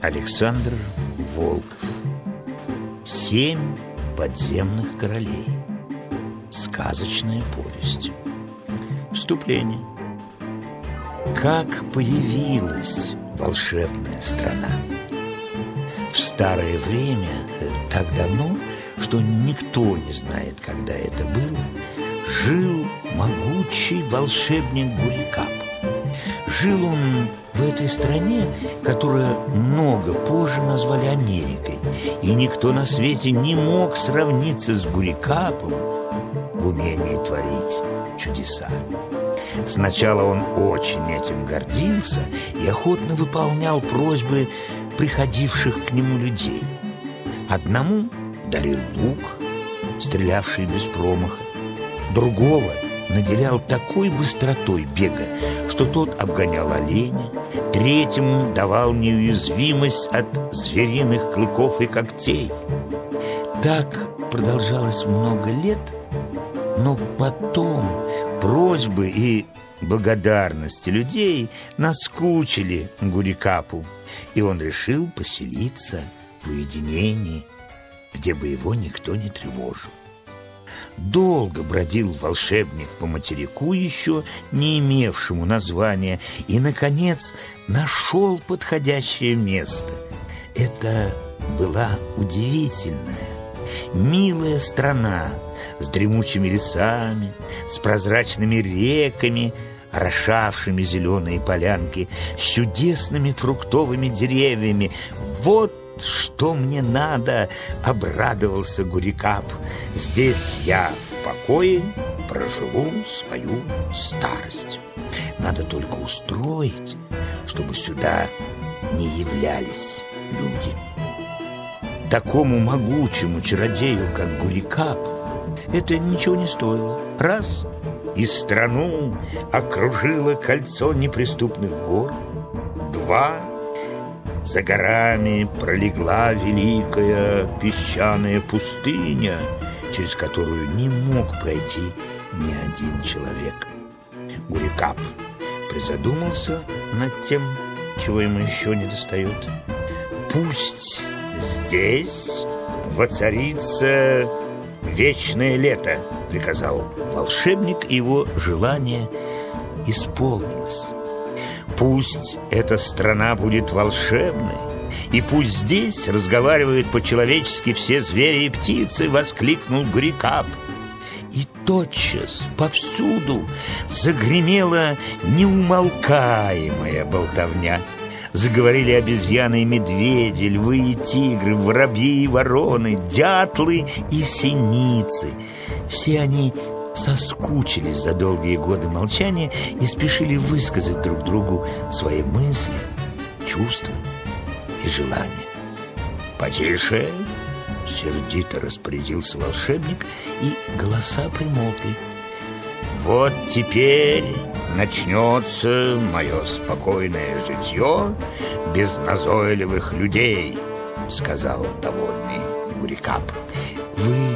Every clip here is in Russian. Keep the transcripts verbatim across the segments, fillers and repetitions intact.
Александр Волков. Семь подземных королей. Сказочная повесть. Вступление. Как появилась волшебная страна? В старое время, так давно, что никто не знает, когда это было, жил могучий волшебник Гурикап. Жил он в этой стране, которую много позже назвали Америкой, и никто на свете не мог сравниться с Гурикапом в умении творить чудеса. Сначала он очень этим гордился и охотно выполнял просьбы приходивших к нему людей. Одному дарил лук, стрелявший без промаха, другого наделял такой быстротой бега, что тот обгонял оленя, третьему давал неуязвимость от звериных клыков и когтей. Так продолжалось много лет, но потом просьбы и благодарности людей наскучили Гурикапу, и он решил поселиться в уединении, где бы его никто не тревожил. Долго бродил волшебник по материку, еще не имевшему названия, и, наконец, нашел подходящее место. Это была удивительная, милая страна с дремучими лесами, с прозрачными реками, орошавшими зеленые полянки, с чудесными фруктовыми деревьями. Вот что мне надо, обрадовался Гурикап. Здесь я в покое проживу свою старость. Надо только устроить, чтобы сюда не являлись люди. Такому могучему чародею, как Гурикап, это ничего не стоило. Раз — и страну окружило кольцо неприступных гор. Два — за горами пролегла великая песчаная пустыня, через которую не мог пройти ни один человек. Гурикап призадумался над тем, чего ему еще не достает. Пусть здесь воцарится вечное лето, приказал волшебник, и его желание исполнилось. Пусть эта страна будет волшебной, и пусть здесь разговаривают по-человечески все звери и птицы, воскликнул Гурикап. И тотчас повсюду загремела неумолкаемая болтовня. Заговорили обезьяны и медведи, львы и тигры, воробьи и вороны, дятлы и синицы. Все они соскучились за долгие годы молчания и спешили высказать друг другу свои мысли, чувства и желания. «Потише!» — сердито распорядился волшебник, и голоса примолкли. «Вот теперь начнется мое спокойное житье без назойливых людей», — сказал довольный Гурикап. «Вы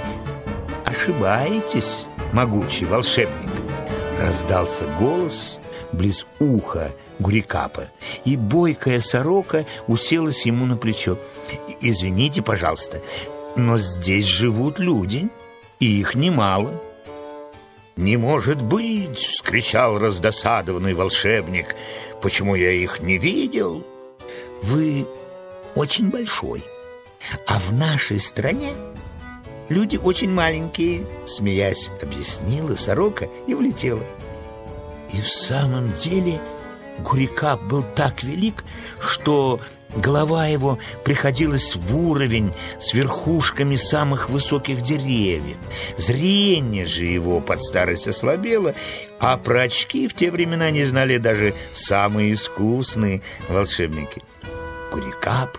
ошибаетесь, могучий волшебник», — раздался голос близ уха Гурикапа, и бойкая сорока уселась ему на плечо. «Извините, пожалуйста, но здесь живут люди, и их немало». «Не может быть!» — вскричал раздосадованный волшебник. «Почему я их не видел?» «Вы очень большой, а в нашей стране люди очень маленькие», — смеясь, объяснила сорока и улетела. И в самом деле Гурикап был так велик, что голова его приходилась в уровень с верхушками самых высоких деревьев. Зрение же его под старость ослабело, а про очки в те времена не знали даже самые искусные волшебники. Гурикап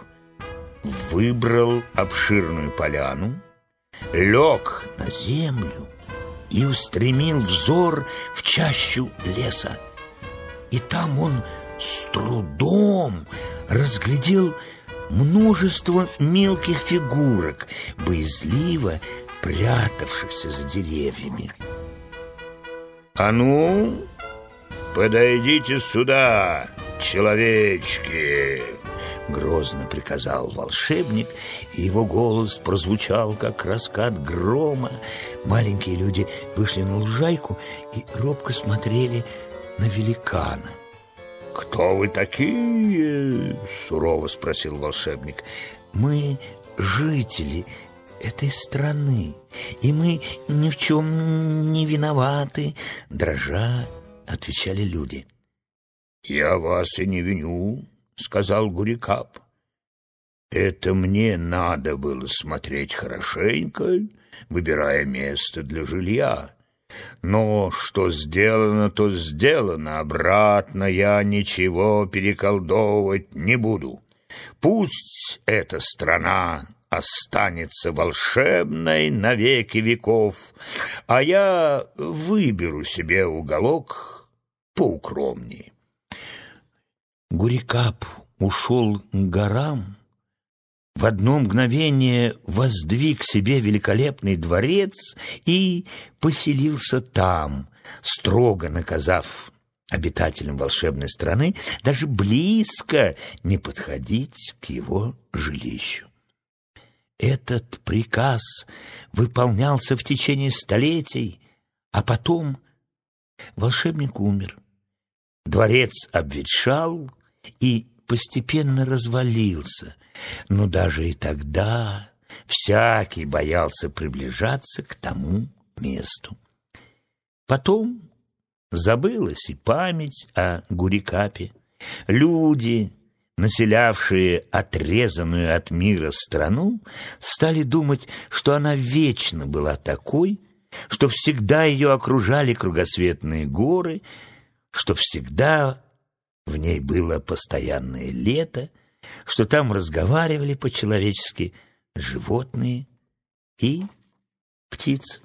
выбрал обширную поляну, лег на землю и устремил взор в чащу леса. И там он с трудом разглядел множество мелких фигурок, боязливо прятавшихся за деревьями. «А ну, подойдите сюда, человечки!» грозно приказал волшебник, и его голос прозвучал, как раскат грома. Маленькие люди вышли на лужайку и робко смотрели на великана. «Кто вы такие?» — сурово спросил волшебник. «Мы жители этой страны, и мы ни в чем не виноваты», — дрожа отвечали люди. «Я вас и не виню», — сказал Гурикап. «Это мне надо было смотреть хорошенько, выбирая место для жилья. Но что сделано, то сделано, обратно я ничего переколдовывать не буду. Пусть эта страна останется волшебной на веки веков, а я выберу себе уголок поукромнее». Гурикап ушел к горам, в одно мгновение воздвиг себе великолепный дворец и поселился там, строго наказав обитателям волшебной страны даже близко не подходить к его жилищу. Этот приказ выполнялся в течение столетий, а потом волшебник умер. Дворец обветшал и постепенно развалился, но даже и тогда всякий боялся приближаться к тому месту. Потом забылась и память о Гурикапе. Люди, населявшие отрезанную от мира страну, стали думать, что она вечно была такой, что всегда ее окружали кругосветные горы, что всегда в ней было постоянное лето, что там разговаривали по-человечески животные и птицы.